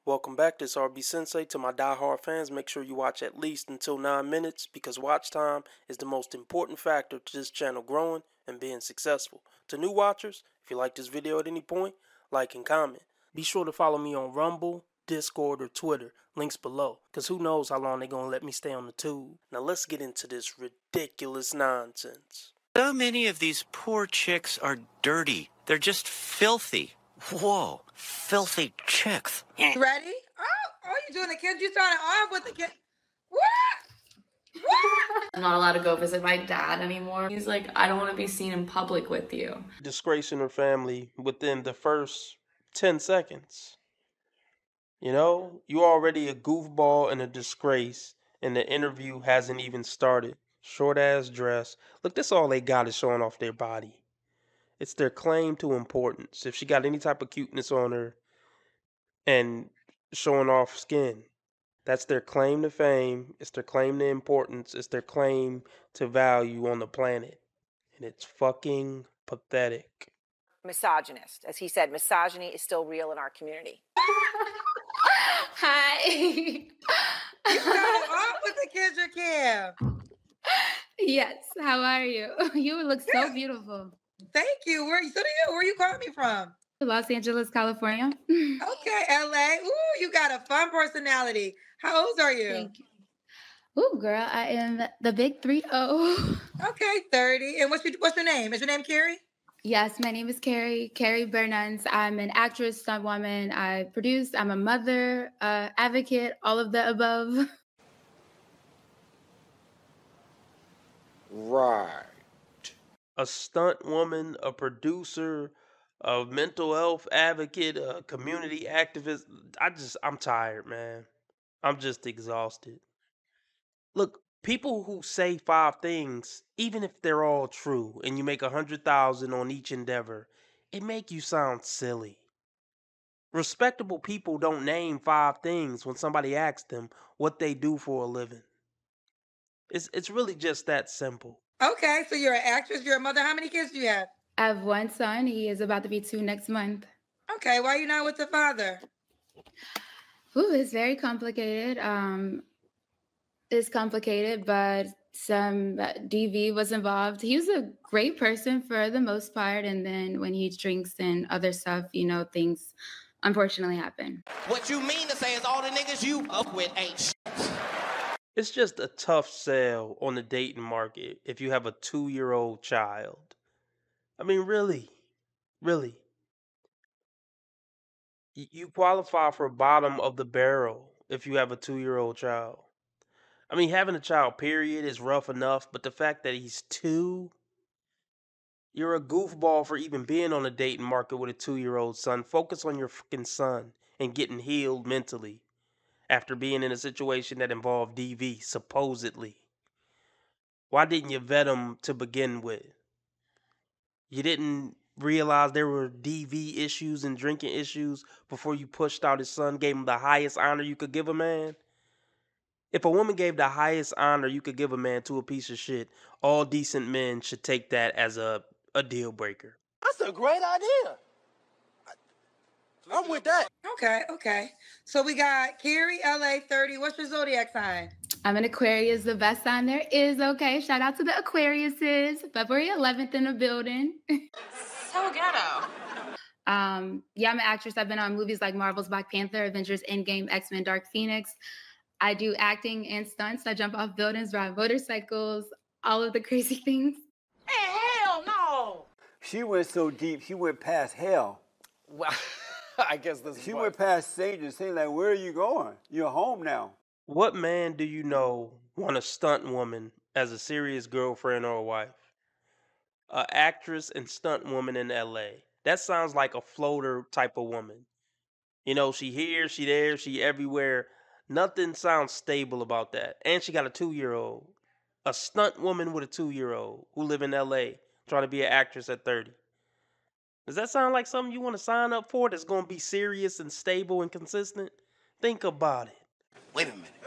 Welcome back, this RB Sensei. To my die-hard fans, make sure you watch at least until 9 minutes because watch time is the most important factor to this channel growing and being successful. To new watchers, if you like this video at any point, like and comment. Be sure to follow me on Rumble, Discord, or Twitter, links below, because who knows how long they're going to let me stay on the tube. Now let's get into this ridiculous nonsense. So many of these poor chicks are dirty. They're just filthy. Whoa, filthy chicks. Ready? Oh, you doing the kids? You starting off with the kids? What? I'm not allowed to go visit my dad anymore. He's like, I don't want to be seen in public with you. Disgracing her family within the first 10 seconds. You know, you're already a goofball and a disgrace, and the interview hasn't even started. Short ass dress. Look, that's all they got is showing off their body. It's their claim to importance. If she got any type of cuteness on her and showing off skin, that's their claim to fame. It's their claim to importance. It's their claim to value on the planet. And it's fucking pathetic. Misogynist. As he said, misogyny is still real in our community. Hi. You starting off with the kids, your Kim. Yes, how are you? You look so beautiful. Thank you. Where are you calling me from? Los Angeles, California. Okay, LA. Ooh, you got a fun personality. How old are you? Thank you. Ooh, girl, I am the big 3-0. Okay, 30. And what's your name? Is your name Carrie? Yes, my name is Carrie Bernunz. I'm an actress, stunt woman. I produce. I'm a mother, advocate, all of the above. Right. A stunt woman, a producer, a mental health advocate, a community activist. I'm tired, man. I'm just exhausted. Look, people who say 5 things, even if they're all true, and you make 100,000 on each endeavor, it make you sound silly. Respectable people don't name 5 things when somebody asks them what they do for a living. It's really just that simple. Okay, so you're an actress, you're a mother. How many kids do you have? I have one son. He is about to be 2 next month. Okay, why are you not with the father? Ooh, it's very complicated. It's complicated, but some DV was involved. He was a great person for the most part, and then when he drinks and other stuff, things unfortunately happen. What you mean to say is all the niggas you up with ain't shit. It's just a tough sell on the dating market if you have a 2-year-old child. I mean, really. You qualify for bottom of the barrel if you have a 2-year-old child. I mean, having a child, period, is rough enough, but the fact that he's 2, you're a goofball for even being on the dating market with a 2-year-old son. Focus on your fucking son and getting healed mentally after being in a situation that involved DV, supposedly. Why didn't you vet him to begin with? You didn't realize there were DV issues and drinking issues before you pushed out his son, gave him the highest honor you could give a man? If a woman gave the highest honor you could give a man to a piece of shit, all decent men should take that as a deal breaker. That's a great idea. I'm with that. Okay. So we got Carrie, LA, 30. What's your zodiac sign? I'm an Aquarius, the best sign there is. Okay, shout out to the Aquariuses. February 11th in the building. So ghetto. Yeah, I'm an actress. I've been on movies like Marvel's Black Panther, Avengers Endgame, X-Men Dark Phoenix. I do acting and stunts. I jump off buildings, ride motorcycles, all of the crazy things. Hey, hell no! She went so deep, she went past hell. Well, I guess this is She went past Satan, saying like, where are you going? You're home now. What man do you know want a stunt woman as a serious girlfriend or a wife? A actress and stunt woman in LA. That sounds like a floater type of woman. You know, she here, she there, she everywhere. Nothing sounds stable about that. And she got a 2-year-old. A stunt woman with a 2-year-old who live in LA trying to be an actress at 30. Does that sound like something you want to sign up for that's going to be serious and stable and consistent? Think about it. Wait a minute.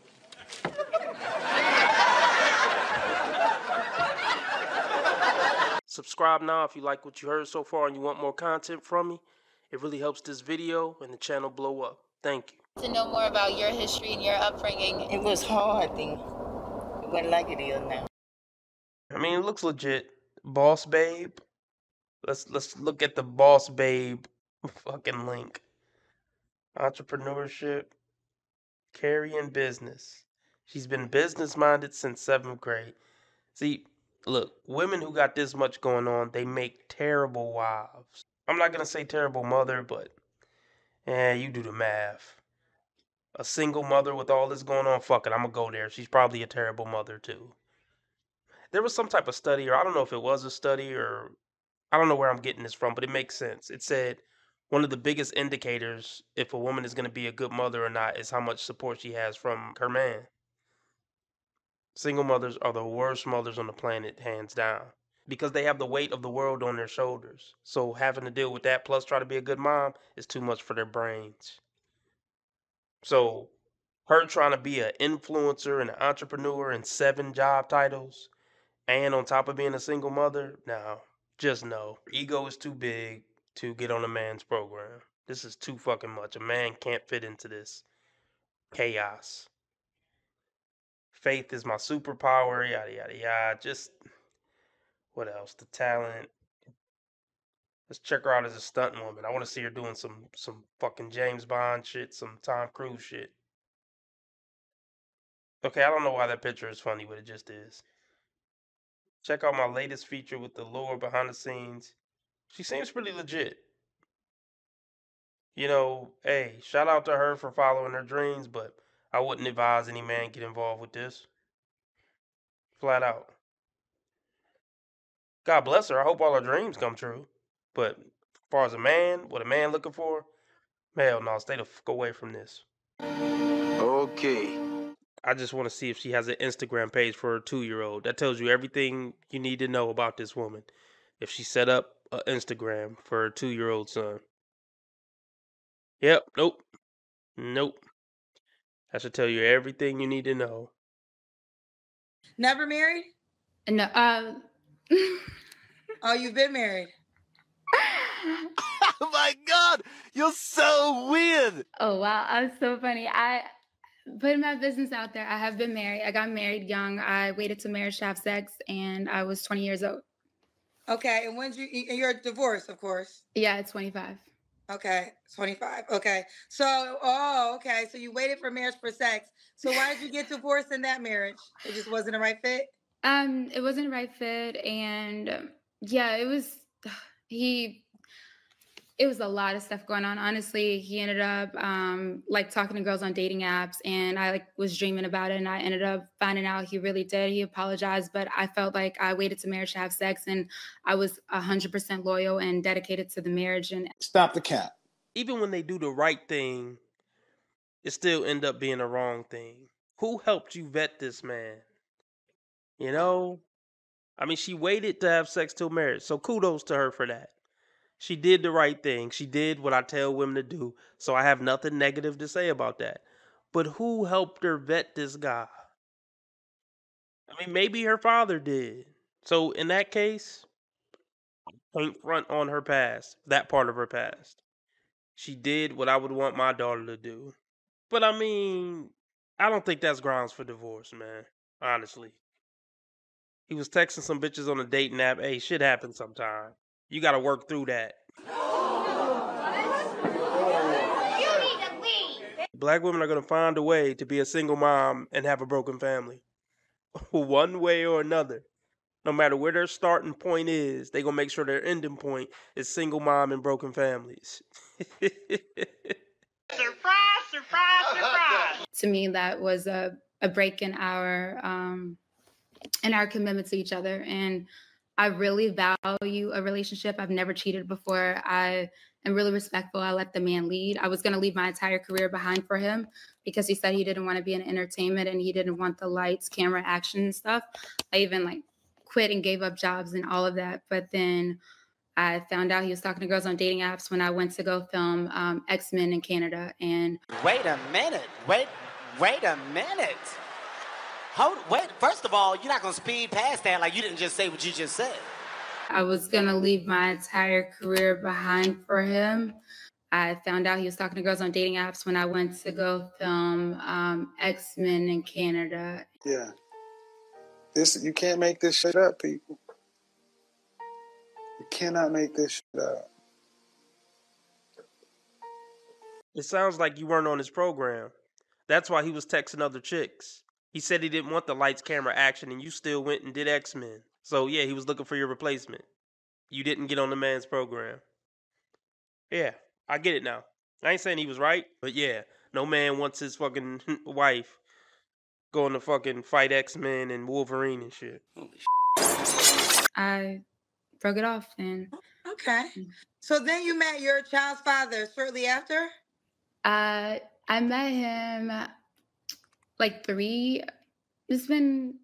Subscribe now if you like what you heard so far and you want more content from me. It really helps this video and the channel blow up. Thank you. To know more about your history and your upbringing. It was hard then. It wasn't like it is now. I mean, it looks legit. Boss Babe. Let's look at the Boss Babe fucking link. Entrepreneurship, carrying business. She's been business minded since 7th grade. See, look, women who got this much going on, they make terrible wives. I'm not gonna say terrible mother, but you do the math. A single mother with all this going on, fuck it, I'm gonna go there. She's probably a terrible mother too. There was some type of study, or I don't know if it was a study, or I don't know where I'm getting this from, but it makes sense. It said one of the biggest indicators if a woman is going to be a good mother or not is how much support she has from her man. Single mothers are the worst mothers on the planet, hands down, because they have the weight of the world on their shoulders. So having to deal with that plus try to be a good mom is too much for their brains. So her trying to be an influencer and an entrepreneur and 7 job titles, and on top of being a single mother, no, just no. Ego is too big to get on a man's program. This is too fucking much. A man can't fit into this chaos. Faith is my superpower, yada yada yada. Just what else? The talent. Let's check her out as a stunt woman. I want to see her doing some fucking James Bond shit, some Tom Cruise shit. Okay, I don't know why that picture is funny, but it just is. Check out my latest feature with the lore behind the scenes. She seems pretty legit. You know, hey, shout out to her for following her dreams, but I wouldn't advise any man get involved with this. Flat out. God bless her. I hope all her dreams come true. But as far as a man, what a man looking for, hell no, stay the fuck away from this. Okay. I just want to see if she has an Instagram page for her 2-year-old. That tells you everything you need to know about this woman. If she set up an Instagram for her 2-year-old son. Yep, nope. That should tell you everything you need to know. Never married? No. Oh, you've been married. Oh my God, you're so weird. Oh wow, I'm so funny. I put my business out there. I have been married. I got married young. I waited to marriage to have sex, and I was 20 years old. Okay, and when you're divorced, of course. Yeah, 25. Okay, 25. Okay, so okay, so you waited for marriage for sex. So why did you get divorced in that marriage? It just wasn't a right fit. It wasn't a right fit, and yeah, it was. It was a lot of stuff going on. Honestly, he ended up like talking to girls on dating apps, and I was dreaming about it, and I ended up finding out he really did. He apologized, but I felt like I waited to marriage to have sex, and I was 100% loyal and dedicated to the marriage. And Stop the cap. Even when they do the right thing, it still end up being the wrong thing. Who helped you vet this man? You know? I mean, she waited to have sex till marriage, so kudos to her for that. She did the right thing. She did what I tell women to do. So I have nothing negative to say about that. But who helped her vet this guy? I mean, maybe her father did. So in that case, paint front on her past, that part of her past. She did what I would want my daughter to do. But I mean, I don't think that's grounds for divorce, man. Honestly. He was texting some bitches on a dating app. Hey, shit happens sometime. You gotta work through that. Black women are gonna find a way to be a single mom and have a broken family. One way or another. No matter where their starting point is, they gonna make sure their ending point is single mom and broken families. Surprise, surprise, surprise. to me, that was a break in our commitment to each other. And I really value a relationship. I've never cheated before. I am really respectful. I let the man lead. I was going to leave my entire career behind for him because he said he didn't want to be in entertainment and he didn't want the lights, camera, action and stuff. I even quit and gave up jobs and all of that. But then I found out he was talking to girls on dating apps when I went to go film X-Men in Canada. And Wait a minute. Wait a minute. Wait, first of all, you're not going to speed past that like you didn't just say what you just said. I was going to leave my entire career behind for him. I found out he was talking to girls on dating apps when I went to go film X-Men in Canada. Yeah. You can't make this shit up, people. You cannot make this shit up. It sounds like you weren't on his program. That's why he was texting other chicks. He said he didn't want the lights, camera, action, and you still went and did X-Men. So yeah, he was looking for your replacement. You didn't get on the man's program. Yeah, I get it now. I ain't saying he was right, but yeah, no man wants his fucking wife going to fucking fight X-Men and Wolverine and shit. I broke it off then. Okay. So then you met your child's father shortly after? I met him like it's been,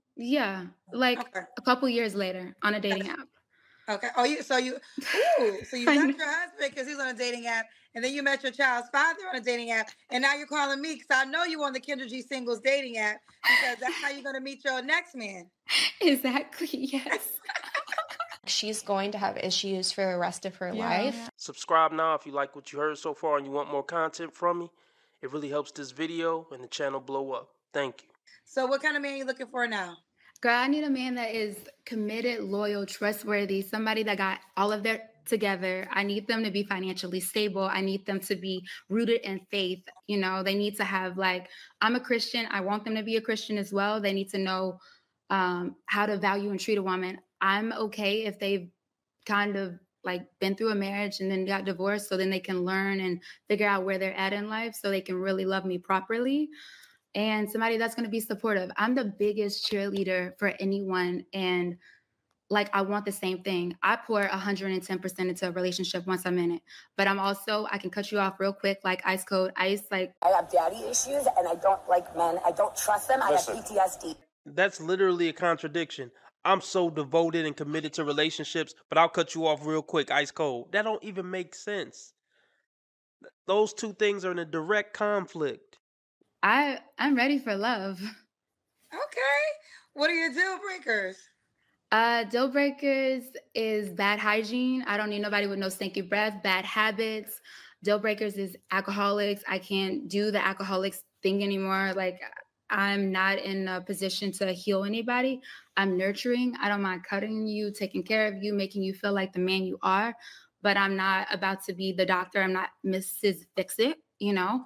a couple years later on a dating app. Okay. So you met your husband because he's on a dating app, and then you met your child's father on a dating app, and now you're calling me because I know you on the Kendra G Singles dating app because that's how you're going to meet your next man. Exactly, yes. She's going to have issues for the rest of her life. Subscribe now if you like what you heard so far and you want more content from me. It really helps this video and the channel blow up. Thank you. So what kind of man are you looking for now? Girl, I need a man that is committed, loyal, trustworthy, somebody that got all of their together. I need them to be financially stable. I need them to be rooted in faith. You know, they need to have I'm a Christian. I want them to be a Christian as well. They need to know how to value and treat a woman. I'm okay if they've kind of been through a marriage and then got divorced, so then they can learn and figure out where they're at in life so they can really love me properly. And somebody that's going to be supportive. I'm the biggest cheerleader for anyone. And I want the same thing. I pour 110% into a relationship once I'm in it. But I can cut you off real quick, like ice cold ice. I have daddy issues and I don't like men. I don't trust them. Listen. I have PTSD. That's literally a contradiction. I'm so devoted and committed to relationships, but I'll cut you off real quick, ice cold. That don't even make sense. Those two things are in a direct conflict. I'm ready for love. Okay. What are your deal breakers? Deal breakers is bad hygiene. I don't need nobody with no stinky breath, bad habits. Deal breakers is alcoholics. I can't do the alcoholics thing anymore. I'm not in a position to heal anybody. I'm nurturing. I don't mind cutting you, taking care of you, making you feel like the man you are. But I'm not about to be the doctor. I'm not Mrs. Fix-It, you know?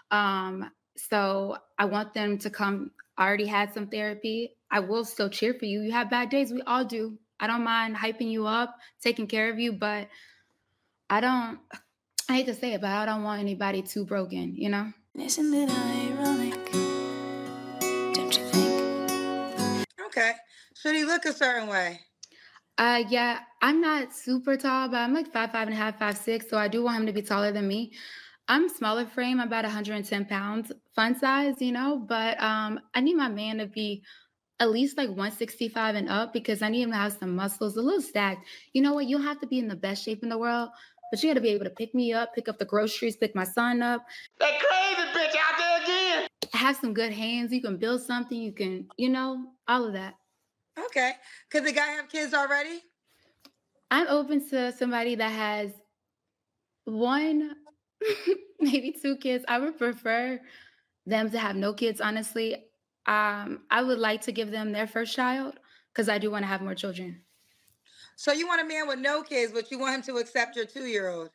So I want them to come. I already had some therapy. I will still cheer for you. You have bad days. We all do. I don't mind hyping you up, taking care of you, but I hate to say it, but I don't want anybody too broken, you know? Isn't it ironic? Don't you think? Okay. Should he look a certain way? Yeah, I'm not super tall, but I'm 5'5.5", 5'6", so I do want him to be taller than me. I'm smaller frame, about 110 pounds, fun size, you know, but I need my man to be at least 165 and up because I need him to have some muscles, a little stacked. You know what? You don't have to be in the best shape in the world, but you got to be able to pick me up, pick up the groceries, pick my son up. That crazy bitch out there again. Have some good hands. You can build something. You can, all of that. Okay. Could the guy have kids already? I'm open to somebody that has one, maybe 2 kids. I would prefer them to have no kids, honestly. I would like to give them their first child because I do want to have more children. So you want a man with no kids, but you want him to accept your 2-year-old?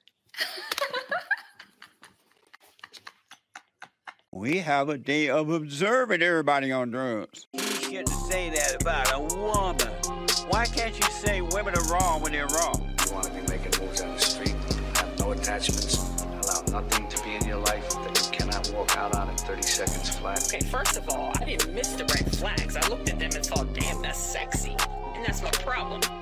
We have a day of observing everybody on drugs. You shouldn't say that about a woman. Why can't you say women are wrong when they're wrong? You want to be making moves on the street, have no attachments, allow nothing to be in your life that you cannot walk out on in 30 seconds flat. Okay, first of all, I didn't miss the red flags. I looked at them and thought, damn, that's sexy. And that's my problem.